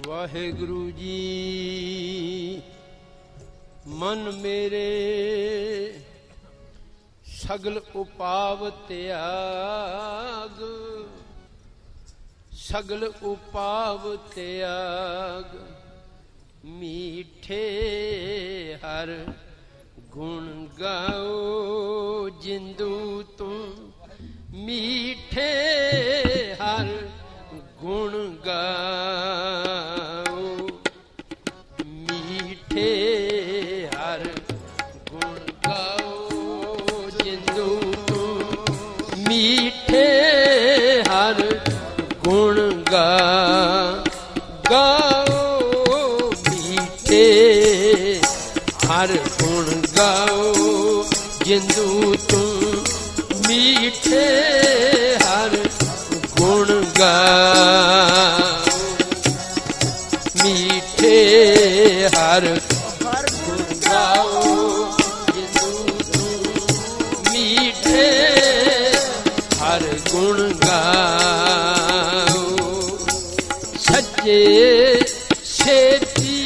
ਵਾਹਿਗੁਰੂ ਜੀ ਮਨ ਮੇਰੇ ਸਗਲ ਉਪਾਵ ਤਿਆਗ, ਸਗਲ ਉਪਾਵ ਤਿਆਗ, ਮੀਠੇ ਹਰ ਗੁਣ ਗਾਓ ਜਿੰਦੂ ਤੂੰ, ਮੀਠੇ ਹਰ ਗੁਣ ਗਾਓ, ਮੀਠੇ ਹਰ ਗੁਣ ਗਾਓ ਜਿੰਦੂ ਤੂੰ, ਮੀਠੇ ਹਰ ਗੁਣ ਗਾਓ, ਮੀਠੇ ਹਰ ਗੁਣ ਗਾਓ ਜਿੰਦੂ ਤੂੰ, ਮੀਠੇ ਹਰ ਗੁਣ ਗਾਓ, ਮੀਠੇ ਹਰ ਗੁਣ ਗਾਓ ਜਿੰਦੂ ਤੂੰ, ਮੀਠੇ ਹਰ ਗੁਣ ਗਾਓ, ਸੱਚੇ ਛੇਤੀ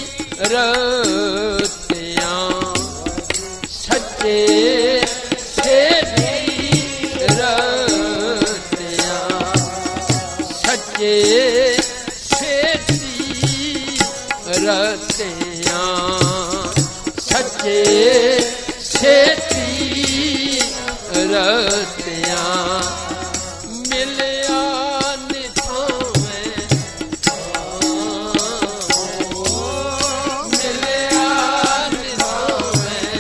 ਰਤਿਆਂ, ਸੱਚੇ ਛੇਤੀ ਰਤਿਆਂ, ਸੱਚੇ ਛੇਤੀ ਰਤਿਆਂ, ਸੱਚੇ ਛੇਤੀ ਰਤਿਆਂ, ਮਿਲਿਆ ਨਿਥਾਵੇਂ ਮਿਲਿਆ ਨਿਥਾਵੇਂ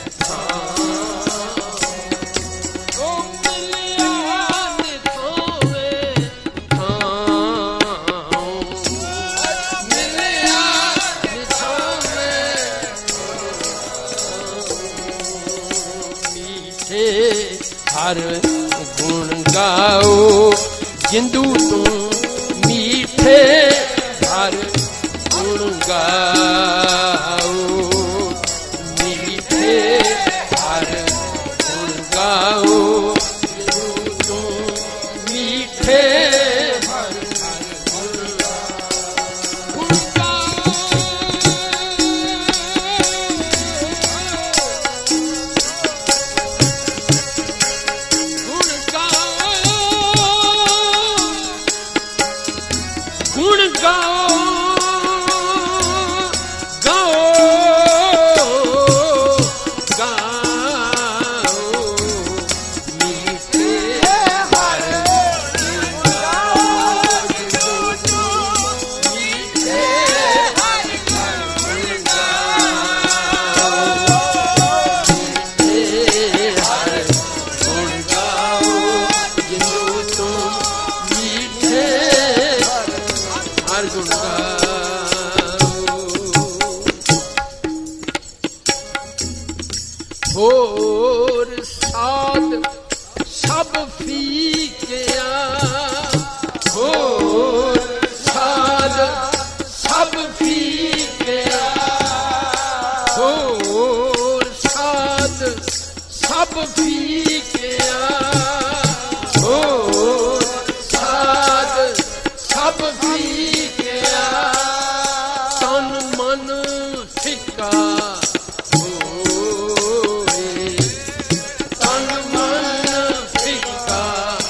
ਓ ਮਿਲਿਆ ਨਿਥਾਵੇਂ ਮਿਲਿਆ ਨਿਥਾਵੇਂ, ਮੀਠੇ ਹਰ ਗੁਣ ਗਾਓ ਜਿੰਦੂ ਤੂੰ, ਮੀਠੇ ਹਰ ਗੁਣ ਗਾਓ, ਮੀਠੇ ਹਰ ਗੁਣ ਗਾਓ ਜਿੰਦੂ ਤੂੰ, ਮੀਠੇ ਹਰ ਗੁਣ ਗੁਣ ਗਾਓ, ਗਾਓ ਗਾਓ, ਮੀਠੇ ਹਰ ਗੁਣ ਗਾਓ ਜਿੰਦੂ ਤੂੰ, ਮੀਠੇ ਹਰ ਗੁਣ ਗਾਓ, ਮੀਠੇ ਹਰ ਗੁਣ ਗਾਓ ਜਿੰਦੂ ਤੂੰ, ਮੀਠੇ ਹਰ ਗੁਣ ਗਾਓ। ਹੋਰ ਸਾਧ ਸਭ ਫੀਕਿਆ, ਹੋਰ ਸਾਧ ਸਭ ਫੀਕਿਆ, ਹੋਰ ਸਾਧ ਸਭ ਫੀਕਿਆ, ਹੋਰ ਸਾਧ ਸਭ ਫੀਕਿਆ, ਤਨ ਮਨ ਫਿੱਕਾ ਹੋਏ, ਤਨ ਮਨ ਫਿੱਕਾ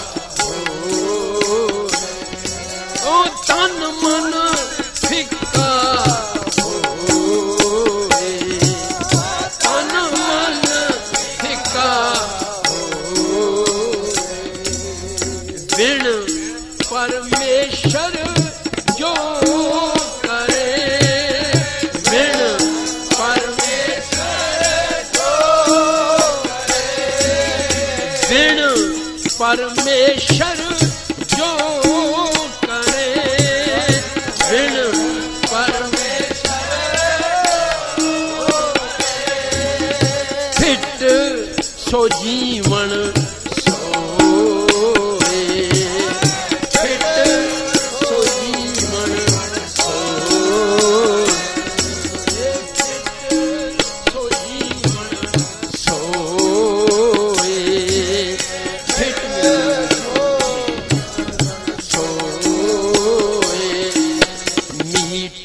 ਹੋਏ, ਓ ਤਨ ਮਨ ਫਿੱਕਾ ਹੋਏ, ਤਨ ਮਨ ਫਿੱਕਾ ਹੋਏ, ਬਿਨ ਪਰਮੇਸ਼ਰ ਜੋ ਕਰੇ, ਬਿਨ ਪਰਮੇਸ਼ਰ ਜੋ ਕਰੇ, ਬਿਨ ਪਰਮੇਸ਼ਰ ਜੋ ਕਰੇ,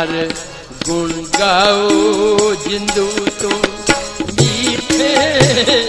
हर गुण गाओ जिंदू तो मीठे।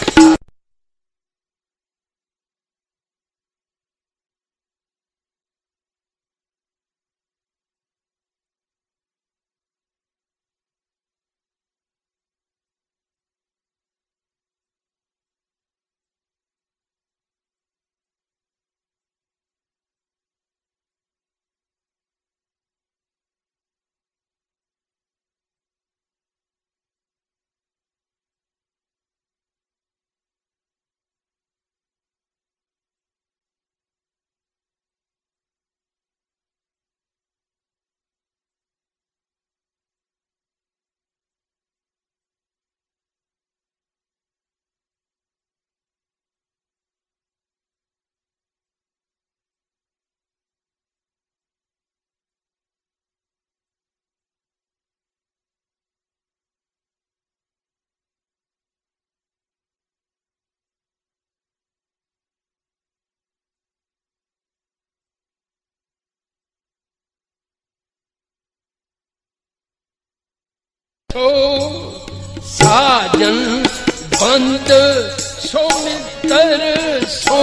साजन बंद सो मित्र सो,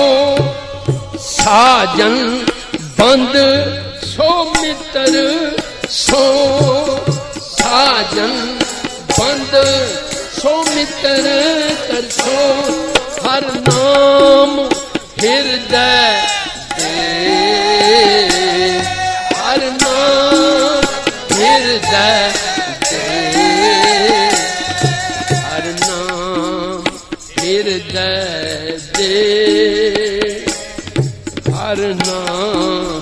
साजन बंद सो मित्र सो, साजन बंद सो मित्र सो, हर नाम हृदय दे, हर नाम हृदय हृदय दे, हर नाम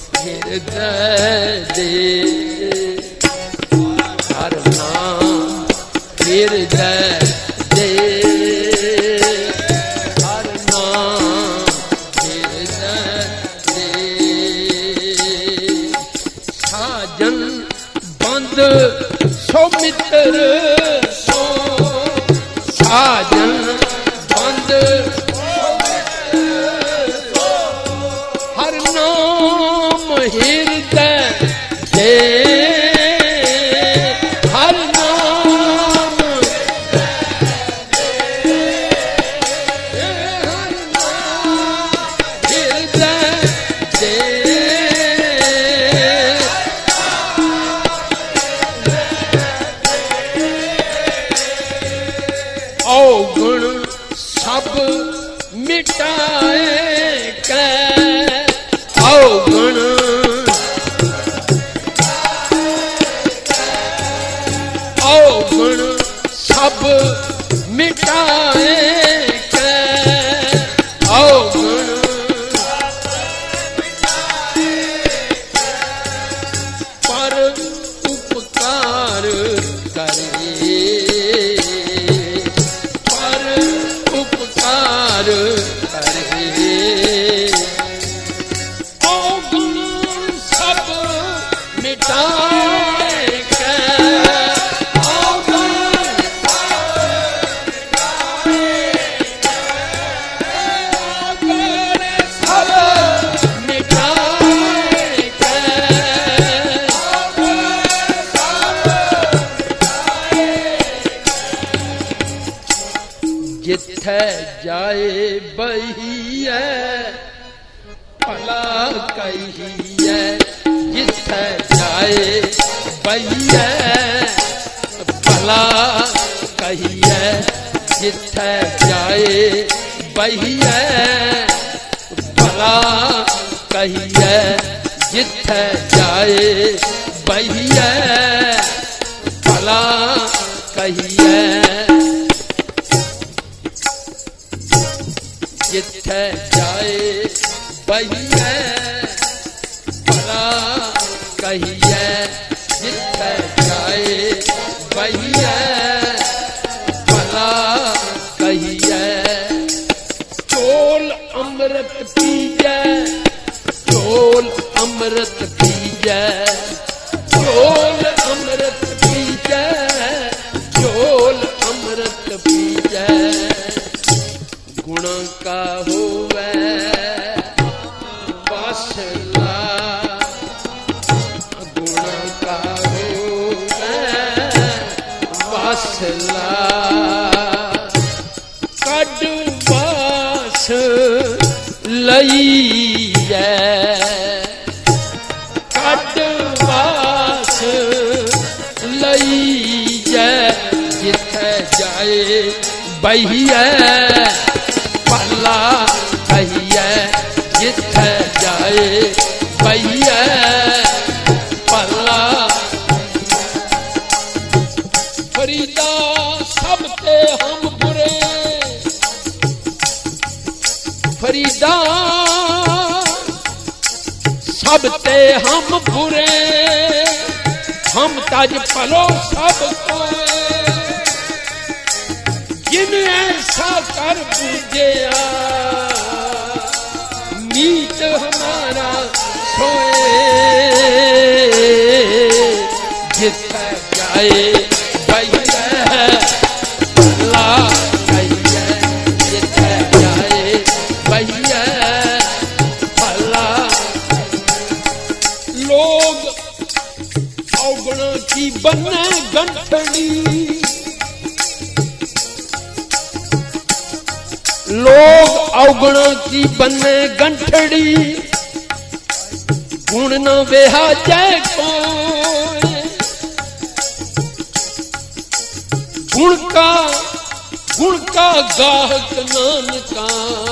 हृदय दे, हर नाम हृदय दे, हर नाम हृदय दे। साजन बंद सो मित्र सो, साजन हर नाम हृदय दे, हर नाम हृदय दे। अवगुण सब मिटाए कै, अवगुण अवगुण सब मिटाए कै, अवगुण पर उपकार करे, पर उपकार करे। अवगुण सब मिटाए कै, अवगुण सब मिटाए कै, जिथे जाए बहिए भला कहिए, जिथे जाए बहिए भला कहिए, जिथे जाए बहिए भला कहिए, जिथे जाए बहिए भला कहिए, जिथे जाए बहिए भला कहिए, जिथे जाए बहिए भला कहिए। चोल अमृत पीजे, चोल अमृत पीजे, चोल अमृत पीजे, चोल अमृत पीजे। गुण का होवे वासला, गुण का लईए कट वास लईए जिथे जाए बहिए पला कहिए जिथे जाए बहिए पला फरीदा सब ते हम बुरे फरीदा सब ते हम बुरे हम ताज पलो सब को जिन ऐसा कर पूजया मीत हमारा सोए जिथे जाए बहिए पला कहिए जिथे जाए बहिए पला लोग औगणों की बने गंठड़ी लोग औगणों की बने गंठड़ी गुण न बेहा जय को गुण का गाहक नानका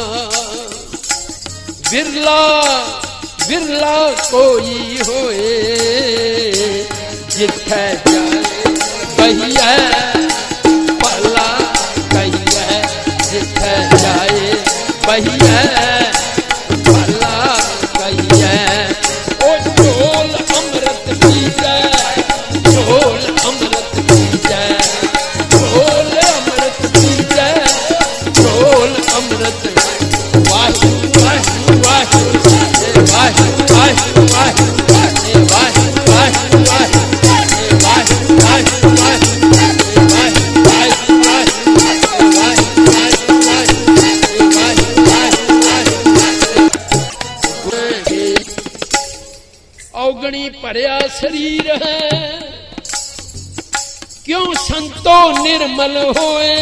विरला विरला कोई होए जिथे जाए बहिए पला कहिए जिथे जाए बहिए पला कहिए ओ झोल अमृत पी जाए झोल अमृत पी जाए झोल अमृत पी जाए झोल अमृत वाहि वाहि वाहि वाहि वाहि वाहि वाहि वाहि औगणी भरिया शरीर है क्यों संतो निर्मल होए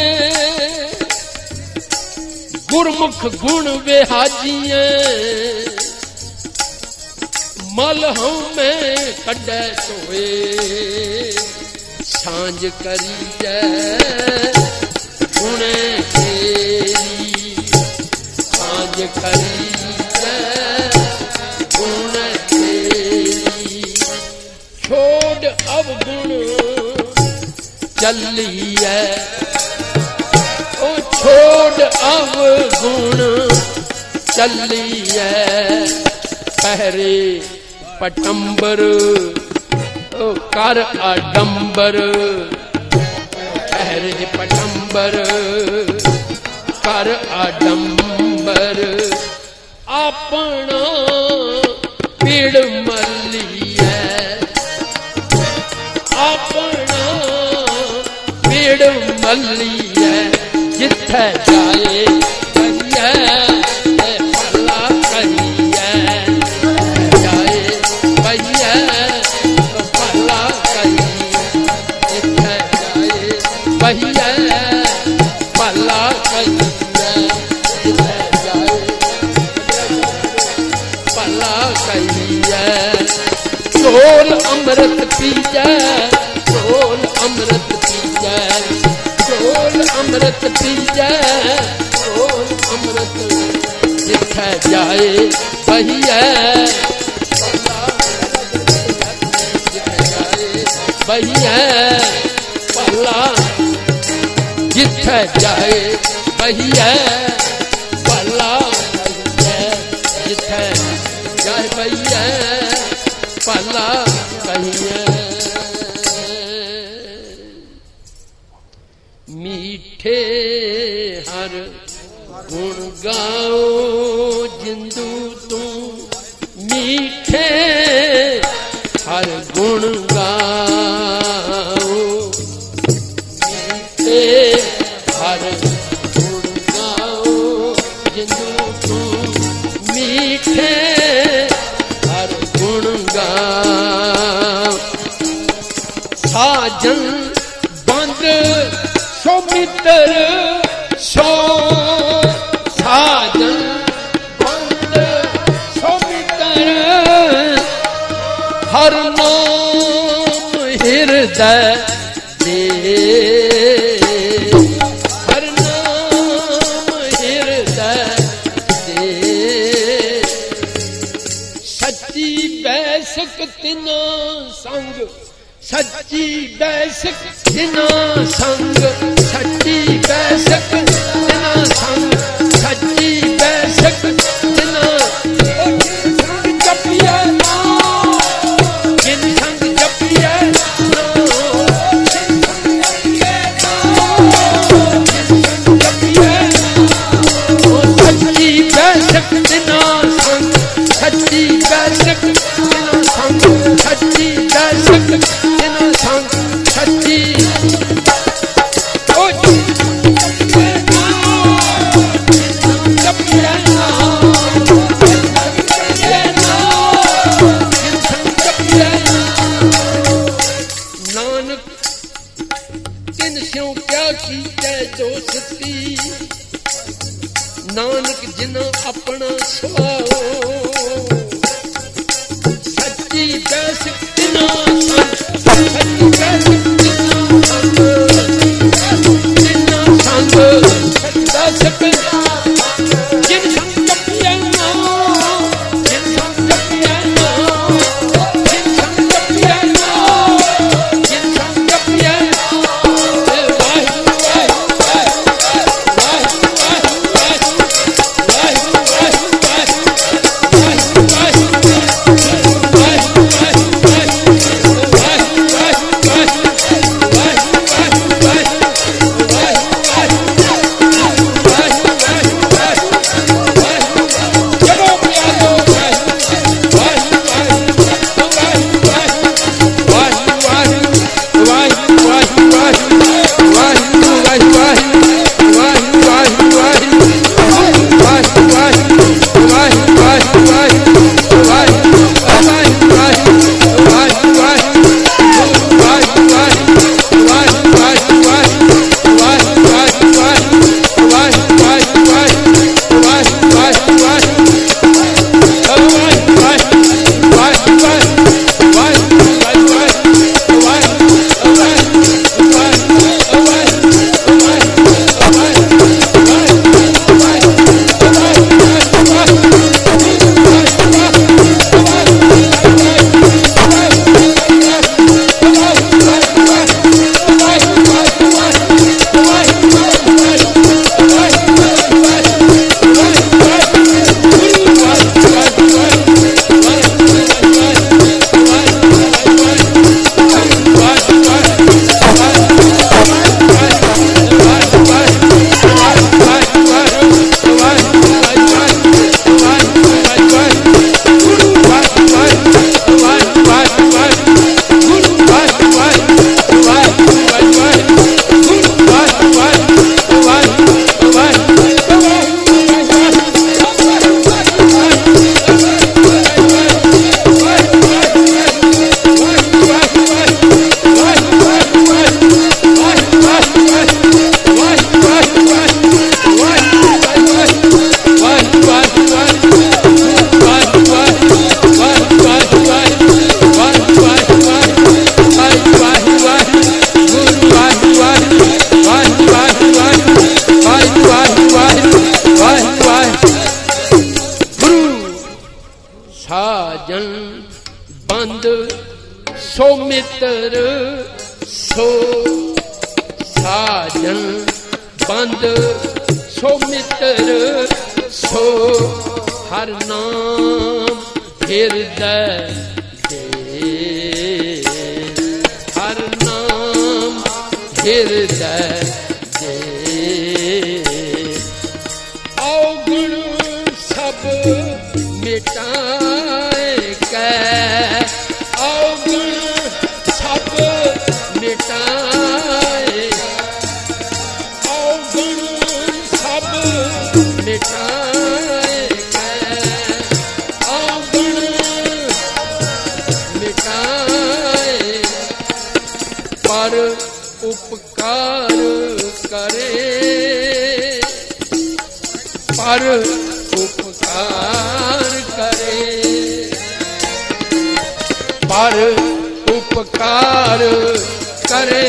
गुरमुख गुण बेहाजिए मल में कड़े सोए सांझ करी जय गुणे तेरी सांझ करी जय गुण तेरी छोड़ अवगुण चलिए ओ छोड़ अवगुण चलिए पहरे पटंबर ओ कर आडंबर पहरे पटंबर कर आडंबर अपना पीड़ मलिए अपना पीड़ मलिए जिथे जाए कहिए पला कहिए जाए कहिए पला कहिए जिथे जाए कहिए पला कहिए जिथे जाए पला कहिए झोल अमृत पी जाए झोल अमृत पी जाए झोल अमृत पी जाए झोल अमृत जिथे जाए बहिए जिथे जाए बहिए पला जिथे जाए बहिए पला जिथे जाए बहिए पला कहिए मीठे हर गुण गाओ जिंदू तू मीठे हर गुण गाओ मीठे हर गुण गाओ जिंदू तू मीठे हर गुण गाओ साजन बंद सो मित्र सो साजन बंद ਹਿਰਦੈ ਦੇ, ਹਰ ਨਾਮ ਹਿਰਦੈ ਦੇ। ਸੱਚੀ ਬੈਸਕ ਤਿਨਾ ਸੰਗ, ਸੱਚੀ ਬੈਸਕ ਤਿਨਾ ਸੰਗ, ਸੱਚੀ ਬੈਸਕ ਤਿਨਾ ਸੰਗ, ਸੱਚੀ ਬੈਸਕ ਤਿਨਾ ਸੰਗ ਜਪਿਆ ਨਾਮ, ਜਿਨ ਸੰਗ ਜਪਿਆ ਨਾਮ, ਜਿਨ ਸੰਗ ਜਪਿਆ ਨਾਮ, ਸੱਚੀ ਬੈਸਕ ਤਿਨਾ ਸੰਗ, ਸੱਚੀ ਬੈਸਕ ਤਿਨਾ ਸੰਗ, ਸੱਚੀ ਬੈਸਕ ਤਿਨਾ ਸੰਗ, ਸੱਚੀ ਦੋਸਤੀ, ਨਾਨਕ ਜਿਨਾ ਆਪਣਾ ਸੁਆਓ, ਸੱਚੀ ਬੈਸਕ ਤਿਨਾ ਸੰਗ, ਸੱਚੀ ਬੈਸਕ ਤਿਨਾ ਸੰਗ, ਤਿਨਾ ਸੰਗ, ਸੱਚੀ ਬੈਸਕ ਜਿਨ ਸੰਗ ਜਪਿਆ ਨਾਮ, ਜਿਨ ਸੰਗ ਜਪਿਆ ਨਾਮ, ਜਿਨ ਸੰਗ ਜਪਿਆ ਨਾਮ, ਜਿਨ ਸੰਗ ਜਪਿਆ करे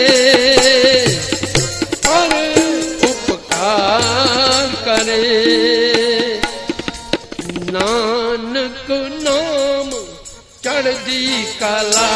पर उपकार करे। नानक नाम चढ़दी कला,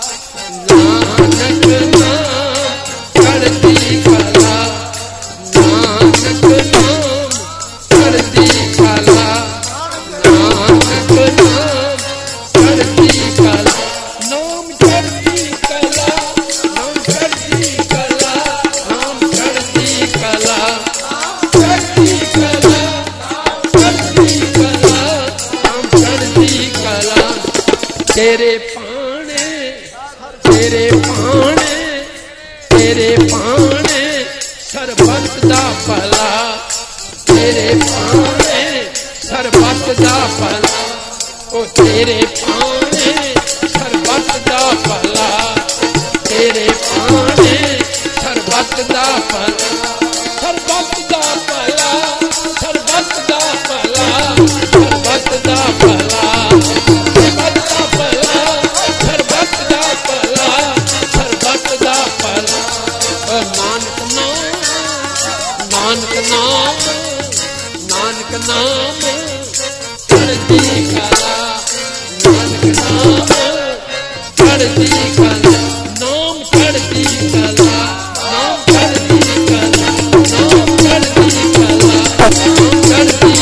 नानक नाम चढ़दी कला, नानक नाम चढ़दी कला, नानक नाम चढ़दी कला, नाम चढ़दी कला, नाम चढ़दी कला, नाम चढ़दी कला, चढ़दी कला, चढ़दी कला, नाम चढ़दी कला। तेरे पाने, तेरे पाने, तेरे पाने सरबत दा भला, तेरे पाने सरबत दा भला, ओ तेरे पाने सरबत दा भला, तेरे पाने सरबत दा भला, सरबत दा भला, सरबत दा भला, सरबत दा भला, सरबत दा भला, सरबत दा भला, सरबत दा भला। नानक नाम, नानक नाम, नानक नाम चढ़दी कला, नानक नाम चढ़दी कला, नाम चढ़दी कला, नाम चढ़दी कला, नाम चढ़दी कला, नाम चढ़दी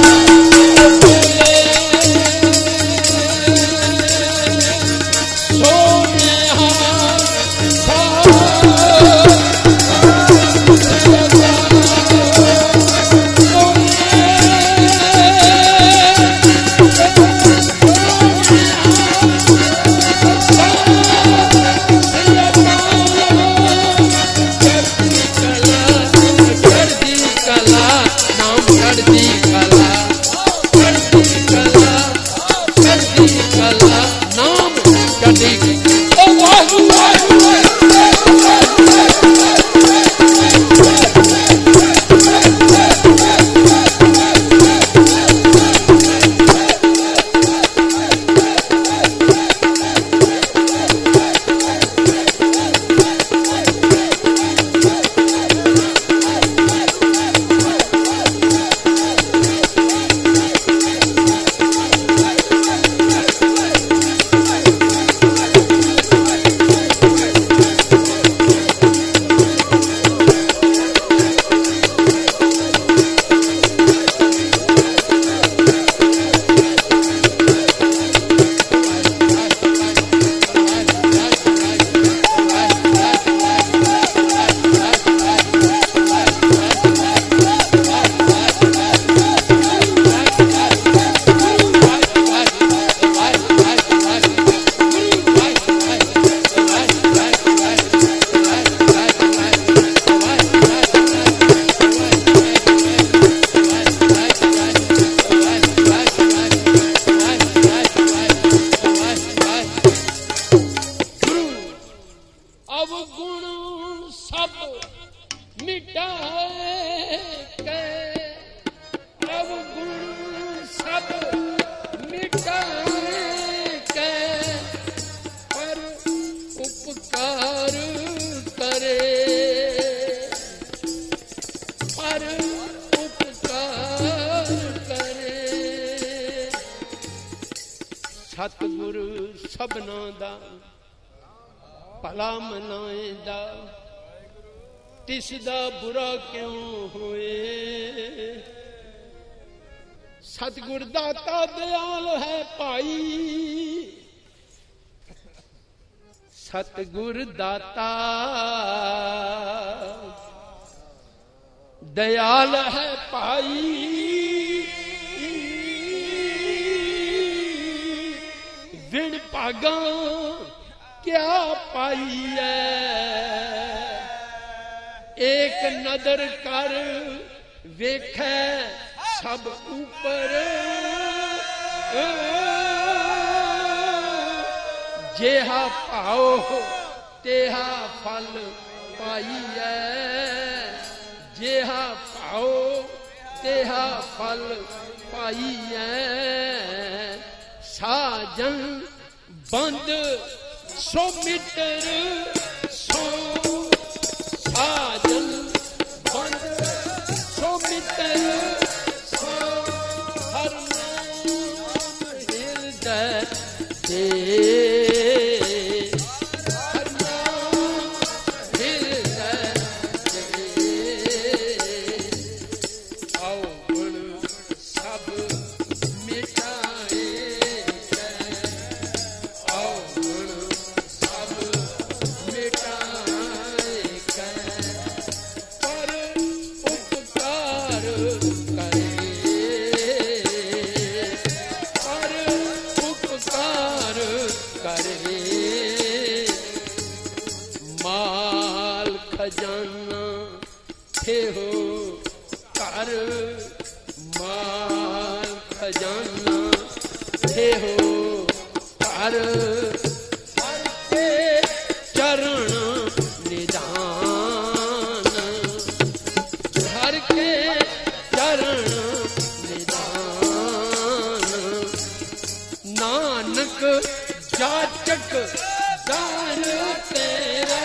सतगुर सबना दा भला मनाएंदा, तिसदा बुरा क्यों होए। सतगुर दाता दयाल है भाई, सतगुर दाता दयाल है भाई। बिन भागा क्या पाई है, एक नदर कर वेखे सब ऊपर। जेहा पाओ तेहा फल पाइए, जेहा पाओ तेहा फल पाइए। साजन बंद 100 मीटर मित्र सो हर नाम हृदय दे हर नाम हृदय दे आओ गुण सब मिटाए आओ गुण सब मिटाए पर उपकार करे पर उपकार करे माल खजाना थे हो कर माल खजाना थे हो कर हर के चरण निदान हर के चरण निदान नानक जाचक दान तेरे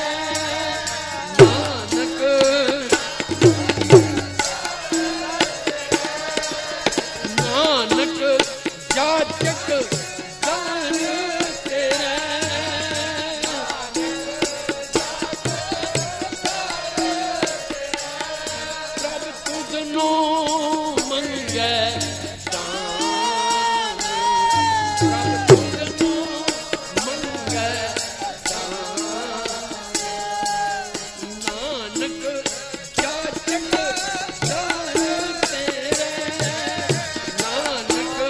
नानक नानक जाचक दान तेरे प्रभ तुझनो मंगे दान प्रभ तुझनो मंगे दान नानक जाचक दान तेरे नानक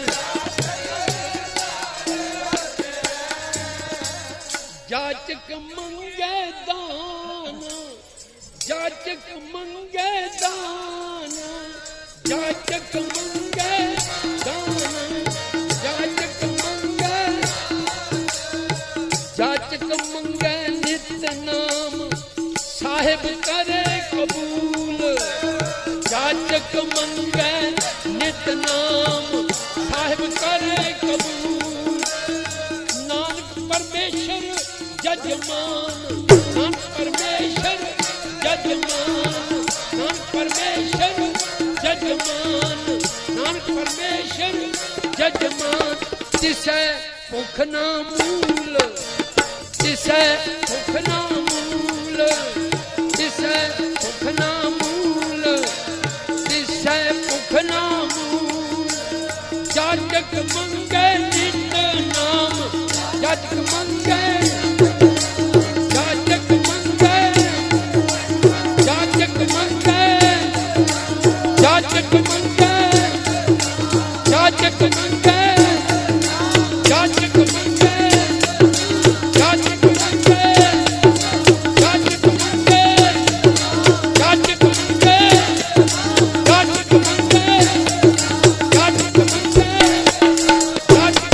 जाचक मंगे दान जाचक मंगे दान जाचक मंगे दान जाचक मंगे नित नाम साहिब करे कबूल जाचक मंगे नित नाम साहिब करे कबूल नानक परमेश्वर जजमान नानक परमेश्वर जजमान नानक परमेश्वर जजमान नानक परमेश्वर जजमान तिसै भुख ना मूल तिसै भुख ना मूल तिसै भुख ना मूल तिसै भुख ना मूल जाचक मंगे नित नाम जाचक मंगे जाचक मंगे जाचक मंगे जाचक मंगे जाचक मंगे जाचक मंगे जाचक मंगे जाचक मंगे जाचक मंगे जाचक मंगे जाचक मंगे जाचक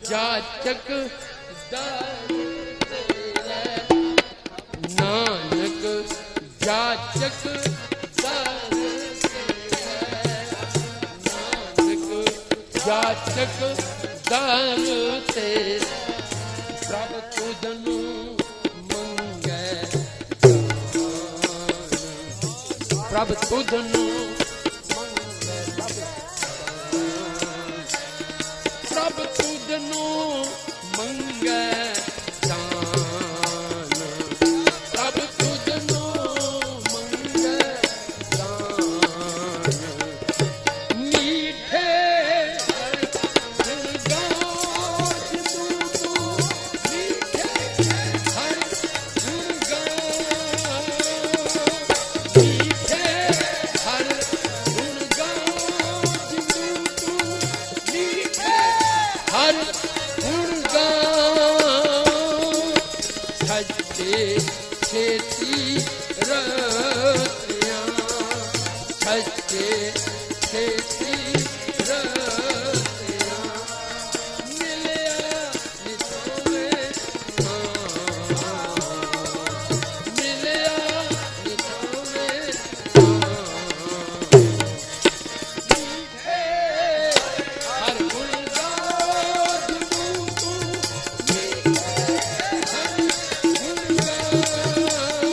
ਜਾਚਕ ਦਰ ਤੇਰੇ, ਨਾਨਕ ਜਾਚਕ ਦਰ ਤੇਰੇ, ਨਾਨਕ ਜਾਚਕ ਦਰ ਤੇ, ਪ੍ਰਭ ਤੁਧਨੂੰ ਮੰਗੈ ਦਾਨ, ਪ੍ਰਭ ਤੁਧਨੂੰ ਪ੍ਰਭ ਤੁਧਨੂੰ ਮੰਗੈ ਦਾਨ, ਪ੍ਰਭ ਤੁਧਨੂੰ ਮੰਗੈ ਦਾਨ, ਮੀਠੇ ਹਰ ਗੁਣ ਗਾਓ ਜਿਤੂ ਤੂੰ, ਮੀਠੇ ਹਰ ਗੁਣ ਗਾਓ, ਮੀਠੇ ਹਰ ਗੁਣ ਗਾਓ ਜਿਤੂ ਤੂੰ, ਮੀਠੇ ਹਰ ਗੁਣ ਗਾਓ, ਸੱਚੇ ਛੇਤੀ ਰਤਿਆ, ਸੱਚੇ ਛੇਤੀ ਰਤਿਆ, ਮਿਲਿਆ ਨਿਥੋਵੇਂ ਹਾਂ, ਮਿਲਿਆ ਨਿਥੋਵੇਂ ਹਾਂ, ਮੀਠੇ ਹਰ ਗੁਣ ਗਾਓ ਜਿਤੂ ਤੂੰ, ਮੀਠੇ ਹਰ ਗੁਣ ਗਾਓ,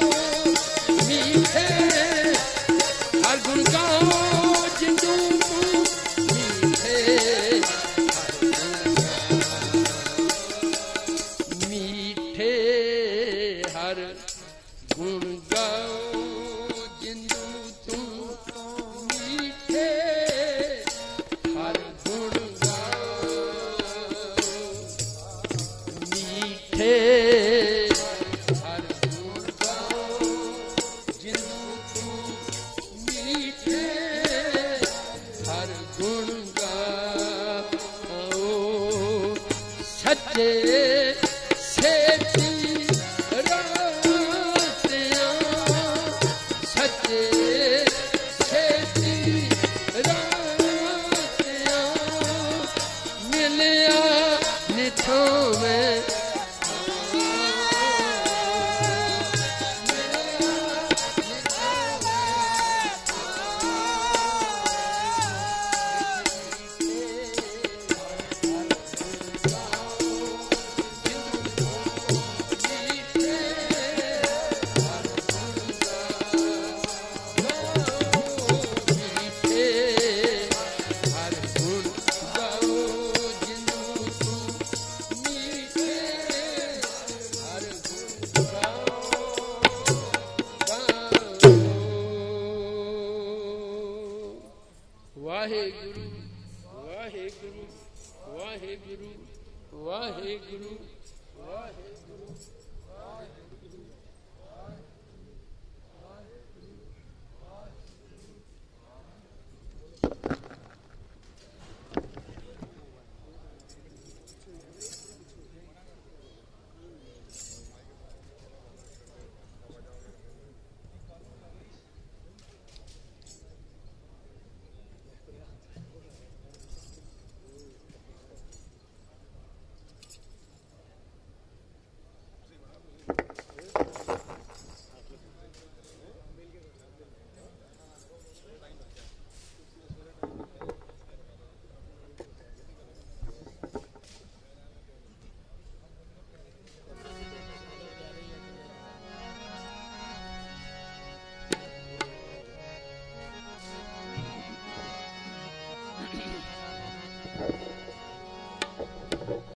ਮੀਠੇ ਹਰ ਗੁਣ ਗਾਓ ਜਿਤੂ ਤੂੰ, ਮੀਠੇ ਹਰ ਗੁਣ ਗਾਓ, ਮੀਠੇ ਹਰ ਗੁਣ ਗਾਓ ਜਿੰਦੂ ਤੂੰ, ਮੀਠੇ ਹਰ ਗੁਣ ਗਾਓ, ਮੀਠੇ ਹਰ ਗੁਣ ਗਾਓ ਜਿੰਦੂ ਤੂੰ, ਮੀਠੇ ਹਰ ਗੁਣ ਗਾਓ, ਸੱਚੇ ਛੇਤੀ ਰਤਿਆ, ਸੱਚੇ ਛੇਤੀ ਰਤਿਆ, ਮਿਲਿਆ ਨਿਥੋਵੇਂ ਵਾਹਿਗੁਰੂ ਵਾਹਿਗੁਰੂ ਵਾਹਿਗੁਰੂ ਵਾਹਿਗੁਰੂ ਵਾਹਿਗੁਰੂ ਵਾਹਿਗੁਰੂ।